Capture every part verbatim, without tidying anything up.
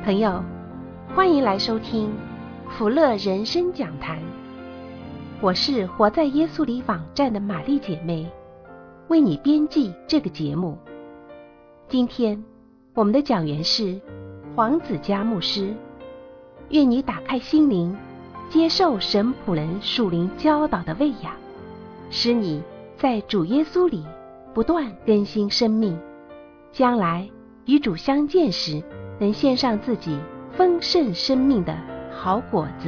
朋友，欢迎来收听福乐人生讲坛。我是活在耶稣里网站的玛丽姐妹，为你编辑这个节目。今天我们的讲员是黄子佳牧师，愿你打开心灵，接受神仆人属灵教导的喂养，使你在主耶稣里不断更新生命，将来与主相见时，能献上自己丰盛生命的好果子。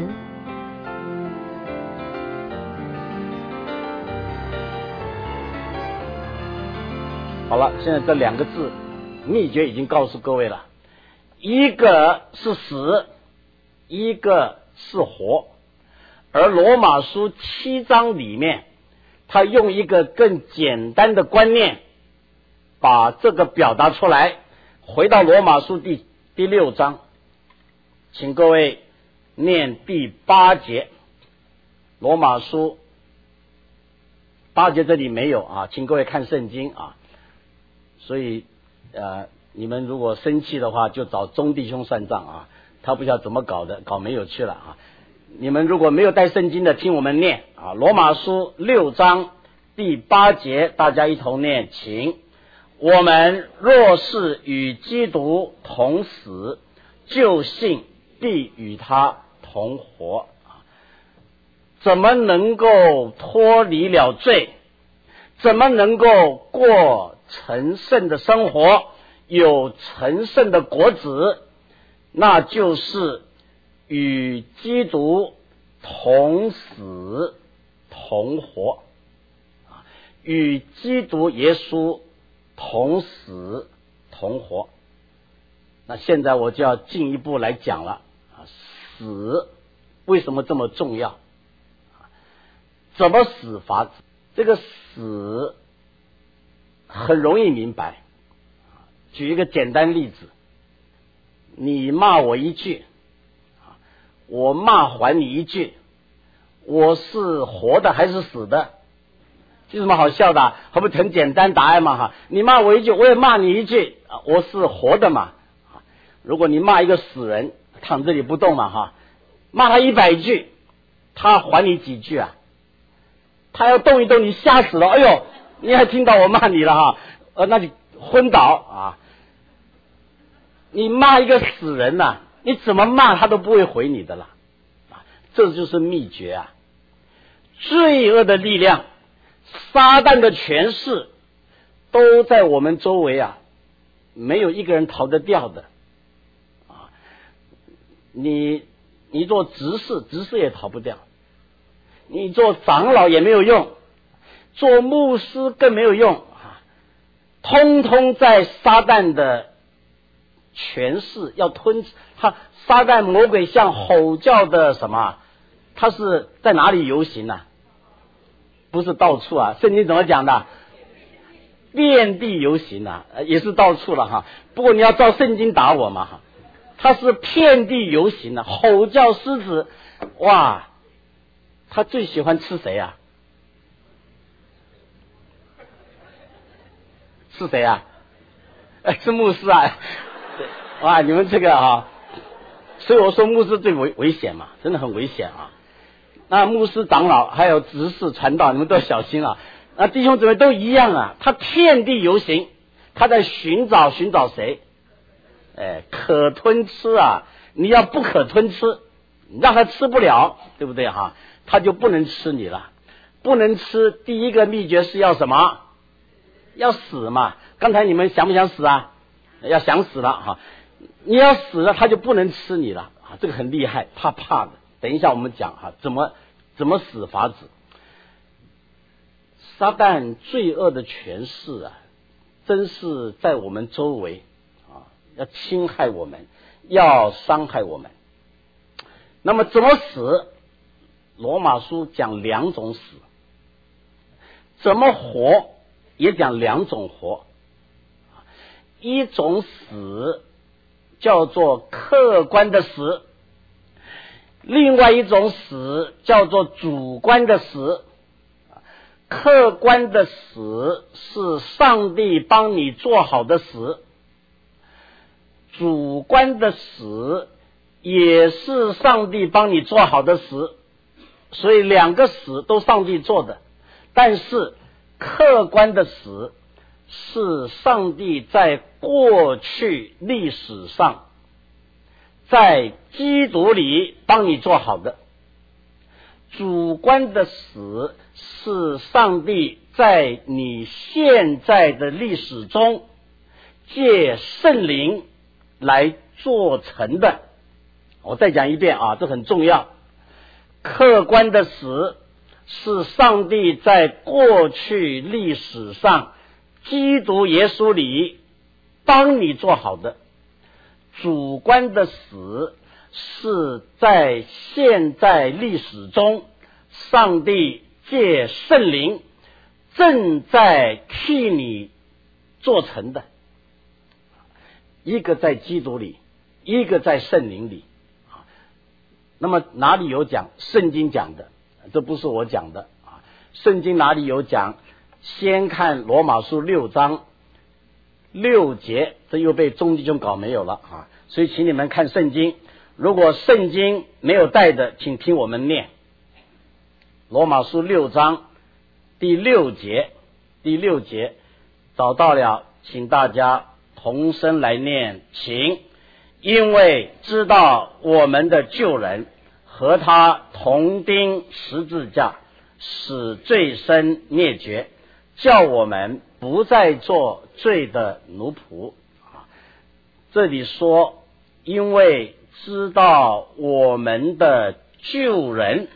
好了，现在这两个字秘诀已经告诉各位了，一个是死，一个是活。而罗马书七章里面，他用一个更简单的观念把这个表达出来。回到罗马书第第六章，请各位念第八节。罗马书八节这里没有啊，请各位看圣经啊。所以呃，你们如果生气的话，就找钟弟兄算账啊，他不知道怎么搞的，搞没有去了啊。你们如果没有带圣经的，听我们念啊，罗马书六章第八节，大家一同念，请。我们若是与基督同死，就信必与他同活。怎么能够脱离了罪？怎么能够过成圣的生活，有成圣的果子？那就是与基督同死同活，与基督耶稣同死同活。那现在我就要进一步来讲了，死为什么这么重要？怎么死法？这个死很容易明白。举一个简单例子，你骂我一句，我骂还你一句，我是活的还是死的？有什么好笑的啊？还不很简单答案嘛哈！你骂我一句，我也骂你一句，我是活的嘛。如果你骂一个死人，躺这里不动嘛哈，骂他一百句，他还你几句啊？他要动一动，你吓死了，哎呦，你还听到我骂你了哈？呃，那你昏倒啊！你骂一个死人呐、啊，你怎么骂他都不会回你的了，啊，这就是秘诀啊！罪恶的力量。撒旦的权势都在我们周围啊，没有一个人逃得掉的啊！你你做执事，执事也逃不掉；你做长老也没有用，做牧师更没有用啊！通通在撒旦的权势要吞他。撒旦魔鬼像吼叫的什么？他是在哪里游行啊？不是到处啊，圣经怎么讲的？遍地游行啊，也是到处了哈。不过你要照圣经打我嘛哈，他是遍地游行啊，吼叫狮子，哇，他最喜欢吃谁啊？是谁啊？哎，是牧师啊！哇，你们这个啊，所以我说牧师最危危险嘛，真的很危险啊。那牧师、长老还有执事、传道，你们都要小心啊！那弟兄姊妹都一样啊，他遍地游行，他在寻找寻找谁？哎，可吞吃啊！你要不可吞吃，让他吃不了，对不对哈？他就不能吃你了，不能吃。第一个秘诀是要什么？要死嘛！刚才你们想不想死啊？要想死了哈！你要死了，他就不能吃你了啊！这个很厉害，怕怕的。等一下我们讲哈，怎么怎么死法子。撒旦罪恶的权势啊，真是在我们周围啊，要侵害我们，要伤害我们。那么怎么死？罗马书讲两种死，怎么活也讲两种活。一种死叫做客观的死，另外一种死叫做主观的死。客观的死是上帝帮你做好的死， 主观的死也是上帝帮你做好的死，所以两个死都上帝做的。但是客观的死是上帝在过去历史上在基督里帮你做好的，主观的死是上帝在你现在的历史中借圣灵来做成的。我再讲一遍啊，这很重要。客观的死是上帝在过去历史上基督耶稣里帮你做好的，主观的死是在现在历史中上帝借圣灵正在替你做成的，一个在基督里，一个在圣灵里。那么哪里有讲？圣经讲的，这不是我讲的啊。圣经哪里有讲？先看罗马书六章六节，这又被中弟兄搞没有了啊。所以请你们看圣经，如果圣经没有带的，请听我们念罗马书六章第六节。第六节找到了，请大家同声来念，请。因为知道我们的救人和他同钉十字架，使罪身灭绝，叫我们不再做罪的奴仆。这里说因为知道我们的救人，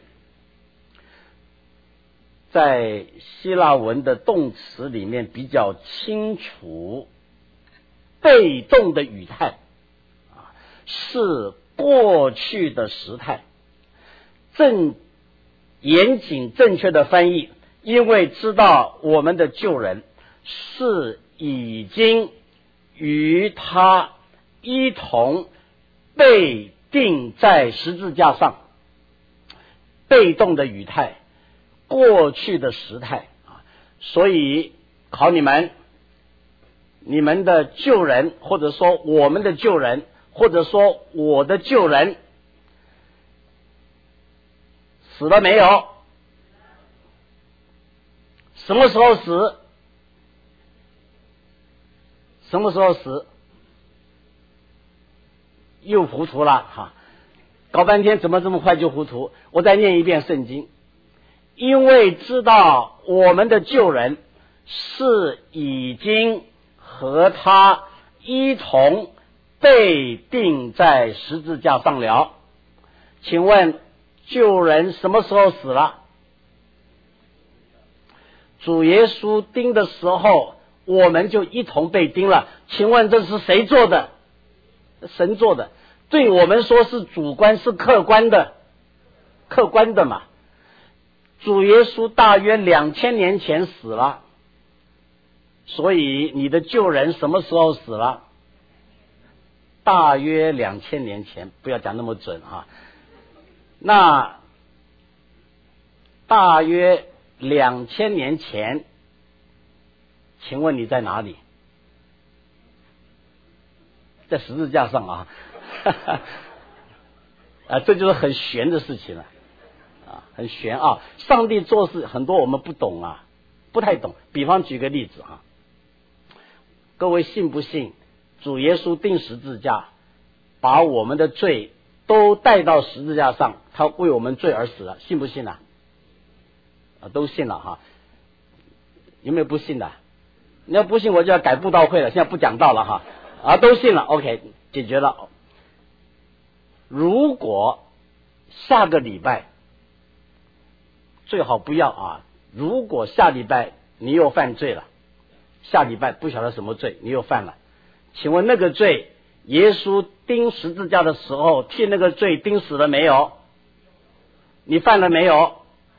在希腊文的动词里面比较清楚，被动的语态是过去的时态。正严谨正确的翻译，因为知道我们的救人是已经与他一同被钉在十字架上。被动的语态，过去的时态。所以考你们，你们的救人，或者说我们的救人，或者说我的救人死了没有？什么时候死？什么时候死？又糊涂了哈！搞半天怎么这么快就糊涂？我再念一遍圣经。因为知道我们的救人是已经和他一同被钉在十字架上了。请问救人什么时候死了？主耶稣钉的时候，我们就一同被钉了。请问这是谁做的？神做的。对我们说是主观是客观的，客观的嘛。主耶稣大约两千年前死了，所以你的救人什么时候死了？大约两千年前，不要讲那么准哈。那大约两千年前，请问你在哪里？在十字架上啊！啊，这就是很玄的事情了。啊，很玄啊！上帝做事很多我们不懂啊，不太懂。比方举个例子啊，各位信不信主耶稣钉十字架，把我们的罪都带到十字架上，他为我们罪而死了，信不信啊？啊，都信了哈。有没有不信的？你要不信我就要改布道会了，现在不讲道了哈。啊，都信了 ，OK， 解决了。如果下个礼拜最好不要啊！如果下礼拜你又犯罪了，下礼拜不晓得什么罪你又犯了，请问那个罪，耶稣钉十字架的时候替那个罪钉死了没有？你犯了没有？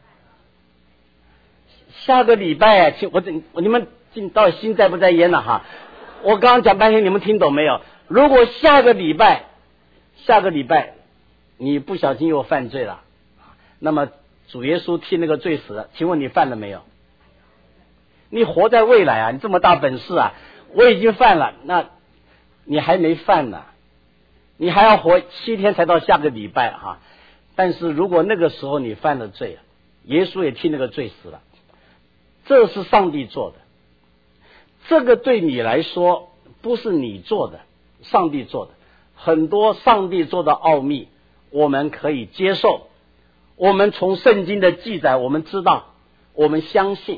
下个礼拜，请我这你们到底心在不在焉了哈？我刚刚讲半天，你们听懂没有？如果下个礼拜，下个礼拜你不小心又犯罪了，那么主耶稣替那个罪死了，请问你犯了没有？你活在未来啊！你这么大本事啊！我已经犯了，那你还没犯呢， 你还要活七天才到下个礼拜哈。但是如果那个时候你犯了罪，耶稣也替那个罪死了，这是上帝做的，这个对你来说不是你做的，上帝做的。很多上帝做的奥秘我们可以接受，我们从圣经的记载我们知道，我们相信。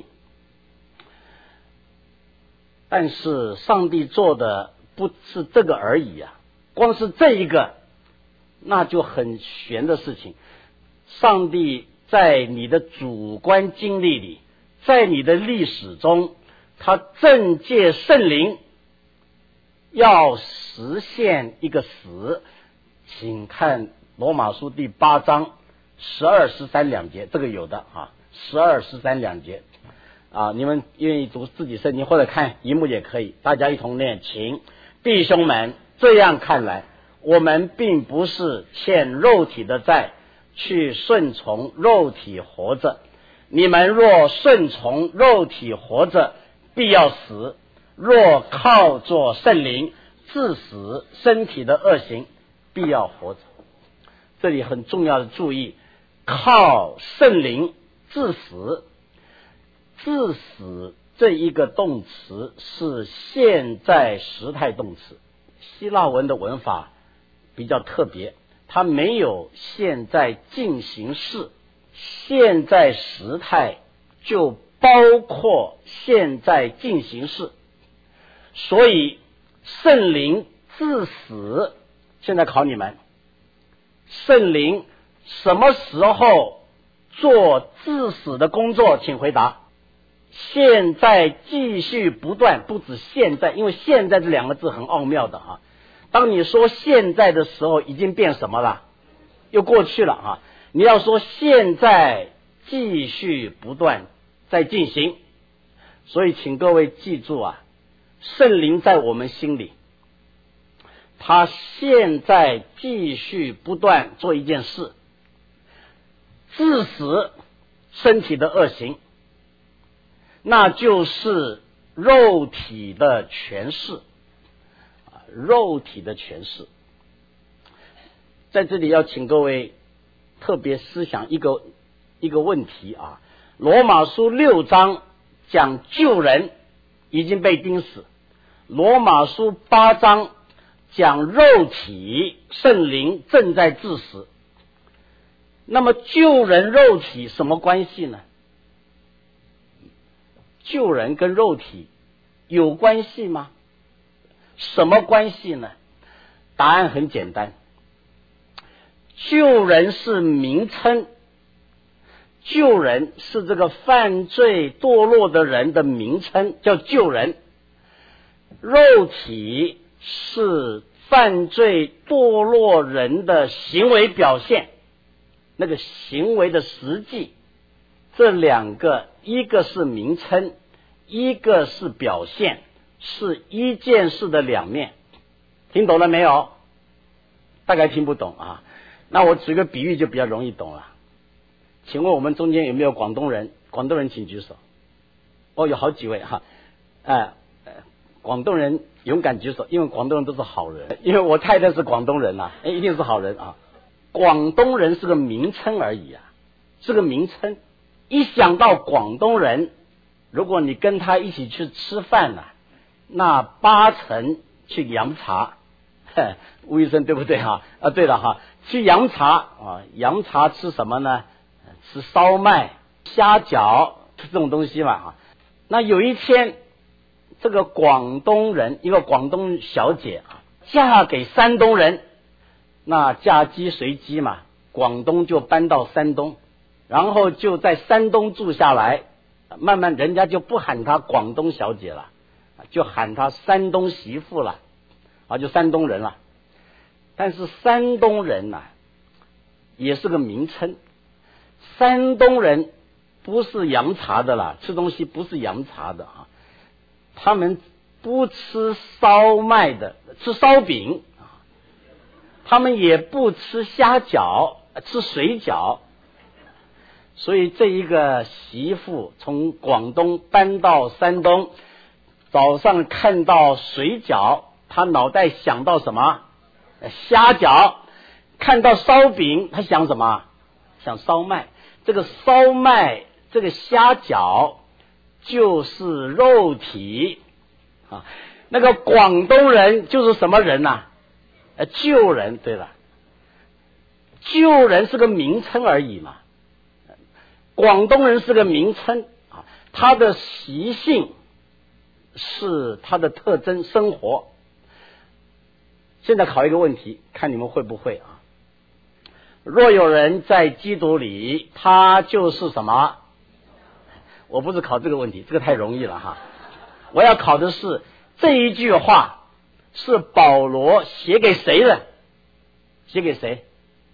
但是上帝做的不是这个而已啊，光是这一个那就很玄的事情。上帝在你的主观经历里，在你的历史中，他正借圣灵要实现一个死。请看罗马书第八章十二十三两节，这个有的啊，十二十三两节啊，你们愿意读自己圣经或者看荧幕也可以，大家一同念。请弟兄们，这样看来，我们并不是欠肉体的债，去顺从肉体活着。你们若顺从肉体活着，必要死；若靠着圣灵治死身体的恶行，必要活着。这里很重要的注意，靠圣灵治死。治死这一个动词是现在时态动词，希腊文的文法比较特别，它没有现在进行式，现在时态就包括现在进行式，所以圣灵治死，现在考你们，圣灵什么时候做治死的工作？请回答。现在继续不断，不止现在，因为现在这两个字很奥妙的啊。当你说现在的时候，已经变什么了？又过去了啊。你要说现在继续不断在进行，所以请各位记住啊，圣灵在我们心里，他现在继续不断做一件事，治死身体的恶行，那就是肉体的诠释，肉体的诠释。在这里要请各位特别思想一个一个问题啊，罗马书六章讲旧人已经被钉死，罗马书八章讲肉体圣灵正在治死。那么旧人肉体什么关系呢？旧人跟肉体有关系吗？什么关系呢？答案很简单，旧人是名称，旧人是这个犯罪堕落的人的名称，叫旧人。肉体是犯罪堕落人的行为表现，那个行为的实际。这两个，一个是名称，一个是表现，是一件事的两面。听懂了没有？大概听不懂啊。那我举个比喻就比较容易懂了。请问我们中间有没有广东人？广东人请举手。哦，有好几位哈。哎、呃，广东人勇敢举手，因为广东人都是好人。因为我太太是广东人啊，哎，一定是好人啊。广东人是个名称而已啊，是个名称。一想到广东人，如果你跟他一起去吃饭啊，那八成去洋茶。吴医生对不对哈？啊，对了哈，去洋茶啊，洋茶吃什么呢？吃烧麦、虾饺这种东西嘛啊。那有一天，这个广东人，一个广东小姐啊，嫁给山东人，那嫁鸡随鸡嘛，广东就搬到山东，然后就在山东住下来，慢慢人家就不喊她广东小姐了，就喊她山东媳妇了，啊，就山东人了。但是山东人呐、啊，也是个名称。山东人不是洋茶的啦，吃东西不是洋茶的啊，他们不吃烧麦的，吃烧饼啊，他们也不吃虾饺，吃水饺。所以这一个媳妇从广东搬到山东，早上看到水饺，她脑袋想到什么？ 虾饺，看到烧饼，他想什么？想烧麦。这个烧麦，这个虾饺就是肉体啊。那个广东人就是什么人呐、啊？呃，旧人。对了，旧人是个名称而已嘛。广东人是个名称啊，他的习性是他的特征，生活。现在考一个问题，看你们会不会啊？若有人在基督里，他就是什么？我不是考这个问题，这个太容易了哈。我要考的是这一句话是保罗写给谁的？写给谁？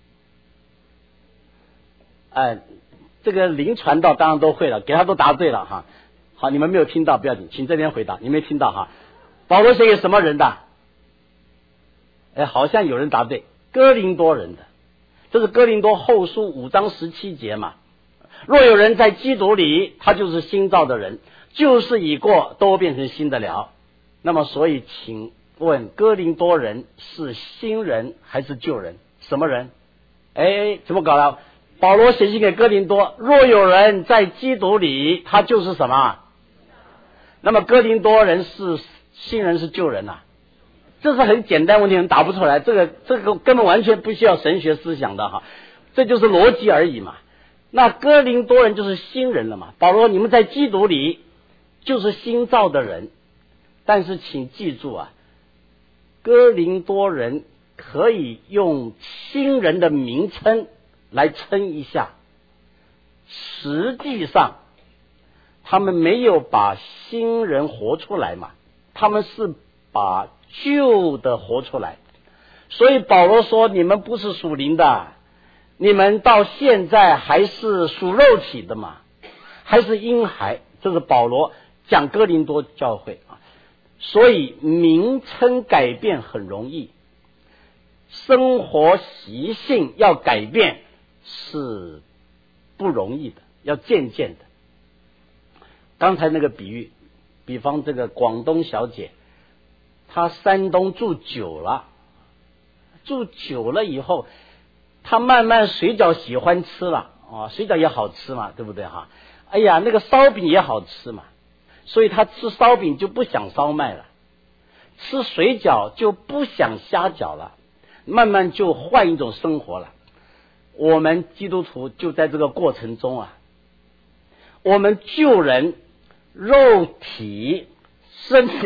哎、呃，这个灵传道当然都会了，给他都答对了哈。好，你们没有听到不要紧，请这边回答。你没听到哈？保罗写给什么人的？哎，好像有人答对，哥林多人的。这是哥林多后书五章十七节嘛。若有人在基督里，他就是新造的人，旧事已过，都变成新的了。那么所以请问哥林多人是新人还是旧人？什么人？哎，怎么搞了？保罗写信给哥林多，若有人在基督里，他就是什么？那么哥林多人是新人是旧人啊？这是很简单问题，能答不出来。这个这个根本完全不需要神学思想的哈，这就是逻辑而已嘛。那哥林多人就是新人了嘛。保罗，你们在基督里就是新造的人，但是请记住啊，哥林多人可以用新人的名称来称一下，实际上他们没有把新人活出来嘛，他们是把旧的活出来。所以保罗说，你们不是属灵的，你们到现在还是属肉体的嘛，还是婴孩。这是保罗讲哥林多教会啊。所以名称改变很容易，生活习性要改变是不容易的，要渐渐的。刚才那个比喻，比方这个广东小姐，她山东住久了，住久了以后，她慢慢水饺喜欢吃了啊，水饺也好吃嘛，对不对哈？哎呀，那个烧饼也好吃嘛，所以她吃烧饼就不想烧麦了，吃水饺就不想虾饺了，慢慢就换一种生活了。我们基督徒就在这个过程中啊，我们旧人肉体身体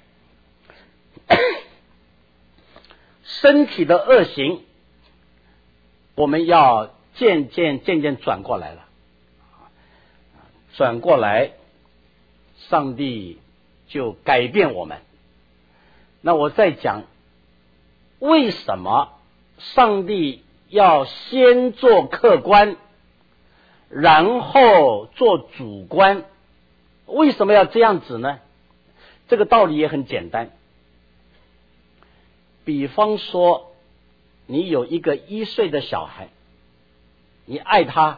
身体的恶行，我们要渐渐渐渐转过来了，转过来，上帝就改变我们。那我再讲，为什么上帝要先做客观，然后做主观？为什么要这样子呢？这个道理也很简单。比方说，你有一个一岁的小孩，你爱他，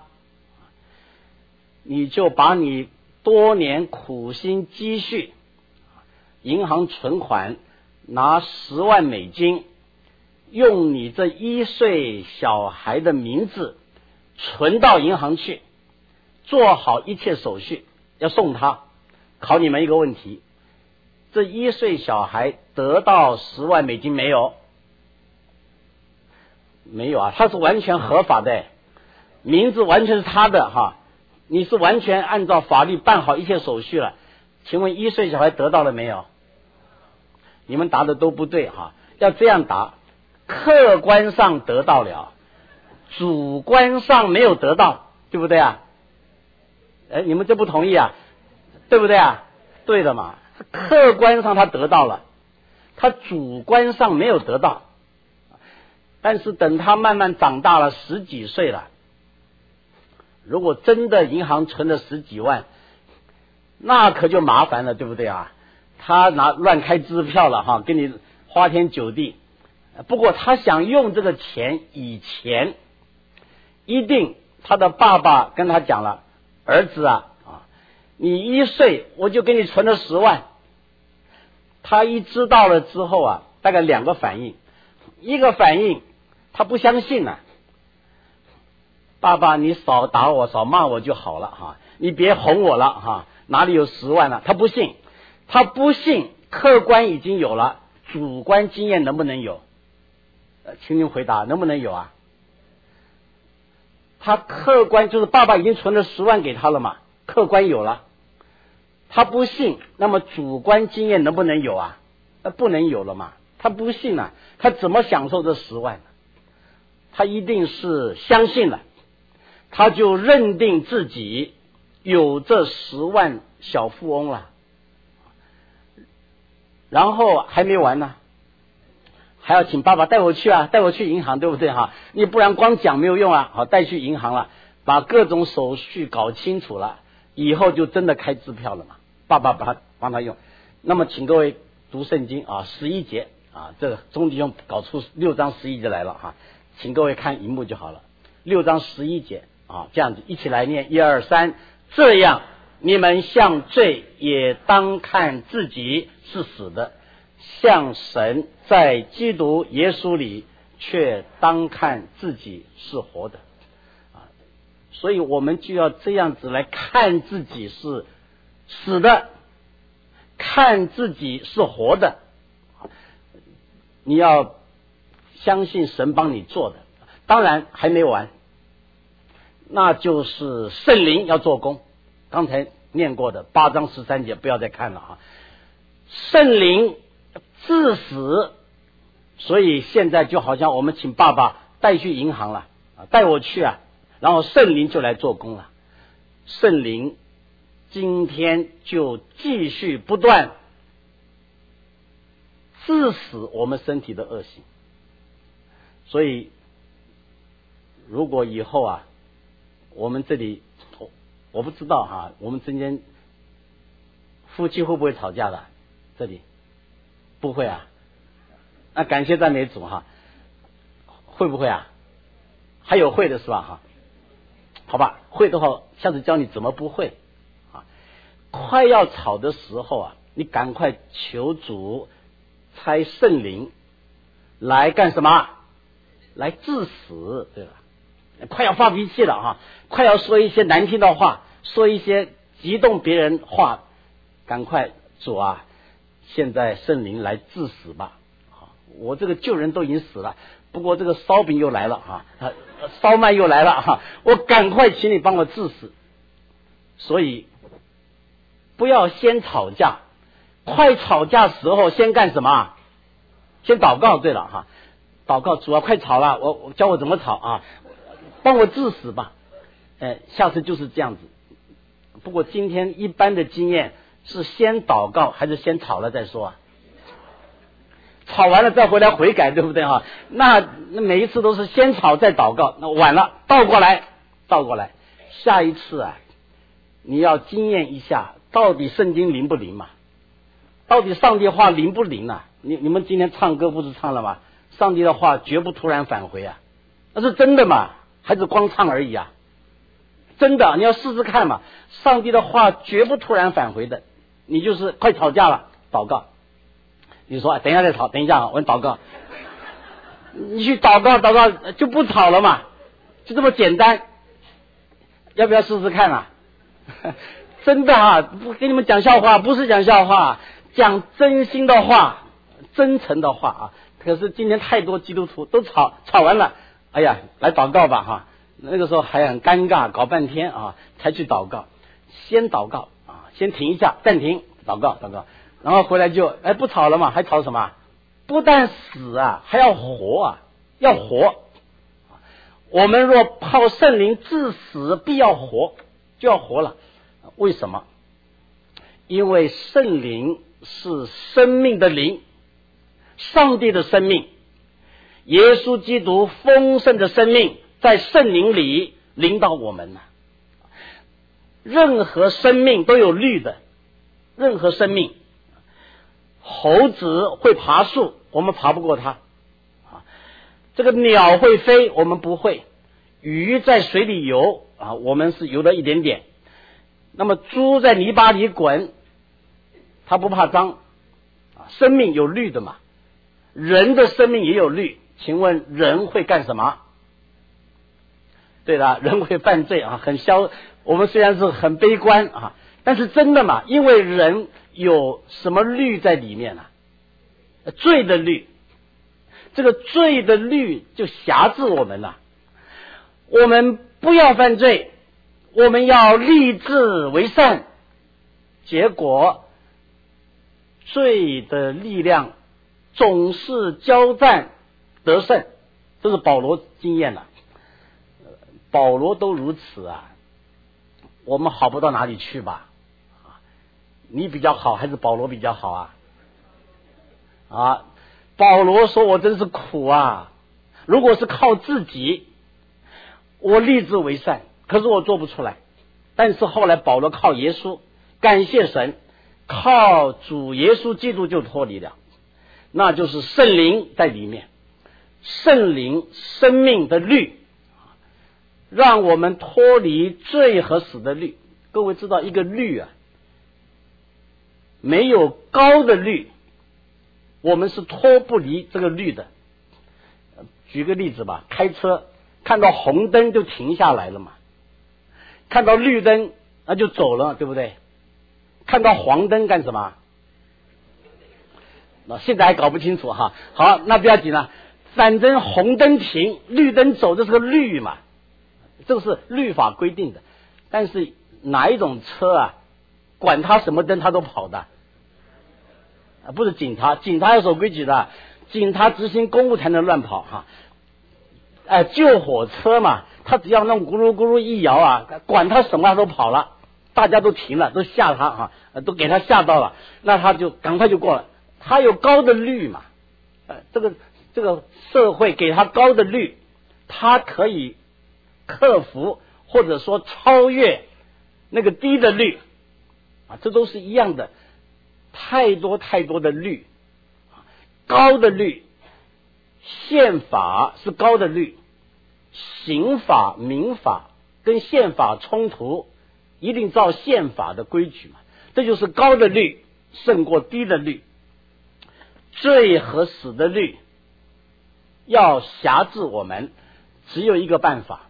你就把你多年苦心积蓄，银行存款拿十万美金，用你这一岁小孩的名字存到银行去，做好一切手续，要送他。考你们一个问题，这一岁小孩得到十万美金没有？没有啊，他是完全合法的，名字完全是他的哈，你是完全按照法律办好一切手续了。请问一岁小孩得到了没有？你们答的都不对哈，要这样答，客观上得到了，主观上没有得到，对不对啊？哎，你们这不同意啊？对不对啊？对的嘛，客观上他得到了，他主观上没有得到。但是等他慢慢长大了，十几岁了，如果真的银行存了十几万，那可就麻烦了，对不对啊？他拿乱开支票了哈，给你花天酒地。不过他想用这个钱，以前一定他的爸爸跟他讲了，儿子啊啊，你一岁我就给你存了十万。他一知道了之后啊，大概两个反应。 一个反应，他不相信啊。爸爸，你少打我，少骂我就好了哈，你别哄我了哈，哪里有十万了？他不信，他不信，客观已经有了，主观经验能不能有？呃，请您回答，能不能有啊？他客观就是爸爸已经存了十万给他了嘛，客观有了，他不信，那么主观经验能不能有啊？那不能有了嘛，他不信啊，他怎么享受这十万呢？他一定是相信了，他就认定自己有这十万小富翁了。然后还没完呢，还要请爸爸带我去啊，带我去银行，对不对哈？你不然光讲没有用啊，好，带去银行了，把各种手续搞清楚了，以后就真的开支票了嘛。爸爸把他帮他用。那么请各位读圣经啊，十一节啊，这个钟弟兄搞出六章十一节来了哈，请各位看荧幕就好了。六章十一节啊，这样子一起来念，一二三，这样你们向罪也当看自己是死的，向神在基督耶稣里却当看自己是活的啊！所以我们就要这样子来看自己是死的，看自己是活的。你要相信神帮你做的，当然还没完，那就是圣灵要做工。刚才念过的八章十三节不要再看了啊！圣灵致死，所以现在就好像我们请爸爸带去银行了，带我去啊，然后圣灵就来做工了。圣灵今天就继续不断致死我们身体的恶行。所以如果以后啊，我们这里我不知道哈，我们之间夫妻会不会吵架的？这里不会啊，那感谢赞美主哈。会不会啊？还有会的是吧哈？好吧，会的话下次教你怎么不会啊。快要吵的时候啊，你赶快求主差圣灵来干什么？来致死，对吧？快要发脾气了哈，快要说一些难听的话，说一些激动别人话，赶快主啊，现在圣灵来致死吧！我这个旧人都已经死了，不过这个烧饼又来了哈，烧麦又来了哈，我赶快请你帮我致死。所以不要先吵架，快吵架时候先干什么？先祷告。对了哈，祷告主啊，快吵了，我我教我怎么吵啊，帮我致死吧。哎，下次就是这样子。不过今天一般的经验是先祷告还是先吵了再说啊？吵完了再回来悔改，对不对哈？那那每一次都是先吵再祷告，那晚了倒过来，倒过来。下一次啊，你要经验一下，到底圣经灵不灵嘛？到底上帝话灵不灵啊？你你们今天唱歌不是唱了吗？上帝的话绝不突然返回啊，那是真的嘛？还是光唱而已啊？真的，你要试试看嘛。上帝的话绝不突然返回的。你就是快吵架了，祷告。你说等一下再吵，等一下我祷告。你去祷告祷告就不吵了嘛，就这么简单。要不要试试看啊？真的啊，不给你们讲笑话，不是讲笑话，讲真心的话，真诚的话啊。可是今天太多基督徒都吵，吵完了，哎呀，来祷告吧哈。那个时候还很尴尬，搞半天啊才去祷告。先祷告啊，先停一下，暂停，祷告祷告，然后回来就哎不吵了嘛，还吵什么？不但死啊，还要活啊，要活。我们若靠圣灵致死，必要活，就要活了。为什么？因为圣灵是生命的灵，上帝的生命，耶稣基督丰盛的生命在圣灵里领导我们了。任何生命都有律的，任何生命，猴子会爬树，我们爬不过它啊。这个鸟会飞，我们不会。鱼在水里游啊，我们是游了一点点。那么猪在泥巴里滚，它不怕脏啊。生命有律的嘛，人的生命也有律请问人会干什么？对的，人会犯罪啊，很消。我们虽然是很悲观啊，但是真的嘛，因为人有什么律在里面呢、啊？罪的律，这个罪的律就辖制我们了。我们不要犯罪，我们要立志为善，结果罪的力量总是交战得胜，这是保罗经验了。保罗都如此啊，我们好不到哪里去吧？你比较好还是保罗比较好啊？啊，保罗说我真是苦啊！如果是靠自己，我立志为善，可是我做不出来。但是后来保罗靠耶稣，感谢神，靠主耶稣基督就脱离了，那就是圣灵在里面，圣灵生命的律，让我们脱离罪和死的律。各位知道一个律啊，没有高的律，我们是脱不离这个律的。举个例子吧，开车看到红灯就停下来了嘛，看到绿灯那就走了，对不对？看到黄灯干什么？那现在还搞不清楚哈。好，那不要紧了，反正红灯停，绿灯走，这是个律嘛，这个是律法规定的。但是哪一种车啊，管他什么灯他都跑的啊，不是警察，警察要守规矩的，警察执行公务才能乱跑哈。哎，救火车嘛，他只要那种咕噜咕噜一摇啊，管他什么他都跑了，大家都停了，都吓他啊，都给他吓到了，那他就赶快就过了。他有高的律嘛，呃，这个这个社会给他高的律，他可以克服或者说超越那个低的律啊，这都是一样的。太多太多的律，高的律，宪法是高的律，刑法民法跟宪法冲突，一定照宪法的规矩嘛，这就是高的律胜过低的律。罪和死的律要辖制我们，只有一个办法，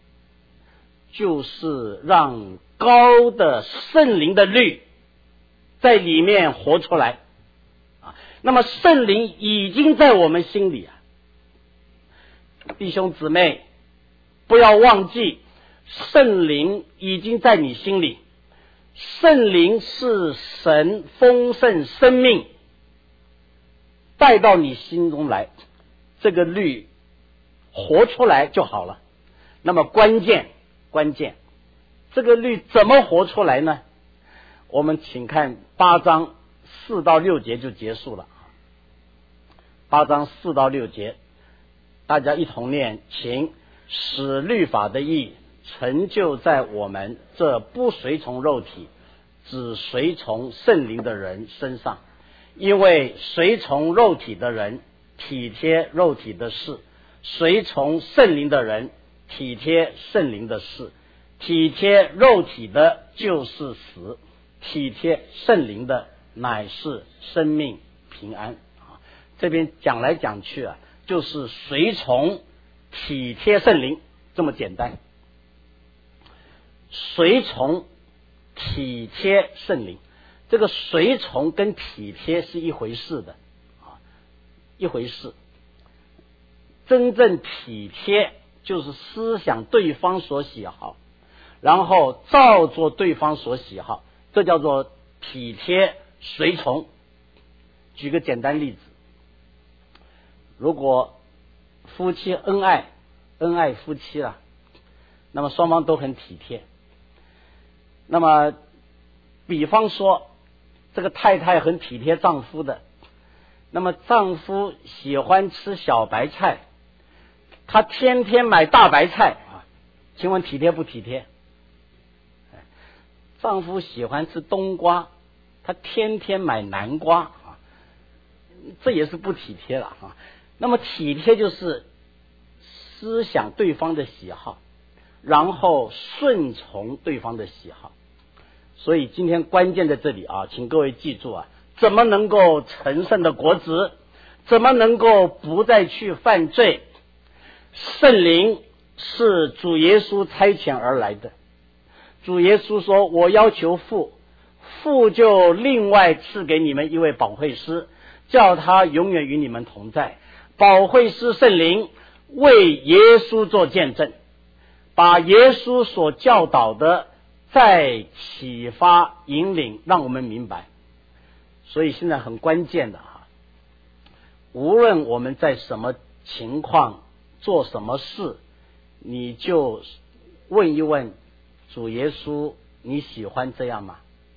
就是让高的圣灵的律在里面活出来啊。那么圣灵已经在我们心里啊，弟兄姊妹，不要忘记，圣灵已经在你心里。圣灵是神丰盛生命带到你心中来，这个律活出来就好了。那么关键关键，这个律怎么活出来呢？我们请看八章四到六节就结束了。八章四到六节，大家一同念，请使律法的义成就在我们这不随从肉体只随从圣灵的人身上。因为随从肉体的人体贴肉体的事，随从圣灵的人体贴圣灵的事。体贴肉体的就是死，体贴圣灵的乃是生命平安。这边讲来讲去啊，就是随从体贴圣灵，这么简单。随从体贴圣灵，这个随从跟体贴是一回事的啊，一回事。真正体贴就是思想对方所喜好，然后照做对方所喜好，这叫做体贴随从。举个简单例子，如果夫妻恩爱，恩爱夫妻了，那么双方都很体贴。那么比方说这个太太很体贴丈夫的，那么丈夫喜欢吃小白菜，他天天买大白菜啊，请问体贴不体贴？丈夫喜欢吃冬瓜，他天天买南瓜啊，这也是不体贴了啊。那么体贴就是思想对方的喜好，然后顺从对方的喜好。所以今天关键在这里啊，请各位记住啊，怎么能够成圣的果子， 怎么能够不再去犯罪？圣灵是主耶稣差遣而来的。主耶稣说，我要求父，父就另外赐给你们一位保惠师，叫他永远与你们同在。保惠师圣灵为耶稣做见证，把耶稣所教导的再启发引领，让我们明白。所以现在很关键的哈，无论我们在什么情况做什么事，你就问一问主耶稣，你喜欢这样吗？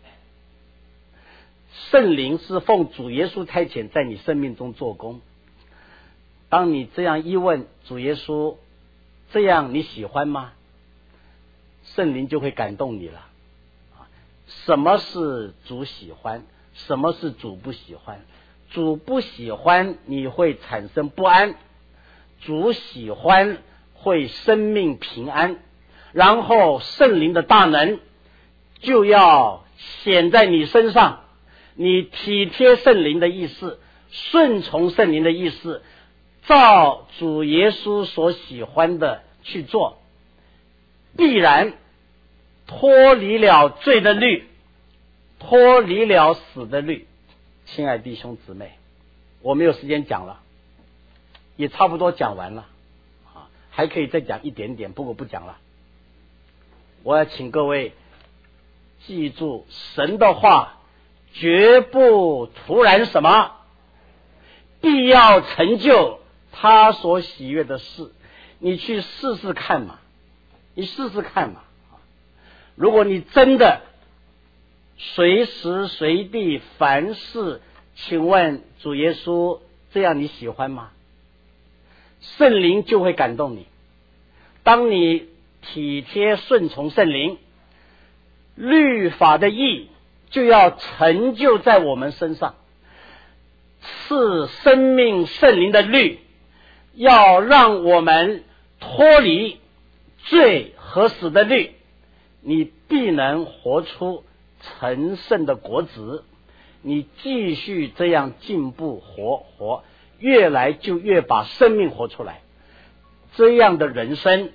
圣灵是奉主耶稣差遣在你生命中做工。当你这样一问主耶稣，这样你喜欢吗？圣灵就会感动你了。什么是主喜欢？什么是主不喜欢？主不喜欢，你会产生不安；主喜欢，会生命平安。然后圣灵的大能就要显在你身上，你体贴圣灵的意思，顺从圣灵的意思，照主耶稣所喜欢的去做，必然脱离了罪的律，脱离了死的律。亲爱弟兄姊妹，我没有时间讲了，也差不多讲完了，还可以再讲一点点，不过不讲了。我要请各位记住，神的话绝不突然什么，必要成就他所喜悦的事。你去试试看嘛，你试试看嘛。如果你真的随时随地凡事，请问主耶稣，这样你喜欢吗？圣灵就会感动你。当你体贴顺从圣灵，律法的义就要成就在我们身上。赐生命圣灵的律，要让我们脱离罪和死的律，你必能活出成圣的果子。你继续这样进步活活，越来就越把生命活出来。这样的人生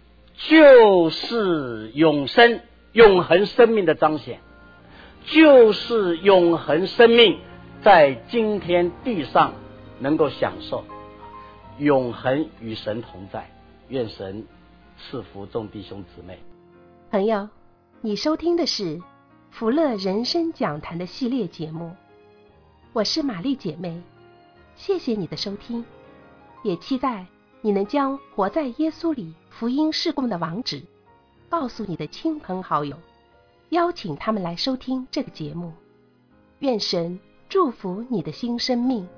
就是永生永恒生命的彰显，就是永恒生命在今天地上能够享受，永恒与神同在。愿神赐福众弟兄姊妹。 朋友，你收听的是福乐人生讲坛的系列节目，我是玛丽姐妹，谢谢你的收听，也期待你能将活在耶稣里福音事工的网址告诉你的亲朋好友，邀请他们来收听这个节目。愿神祝福你的新生命。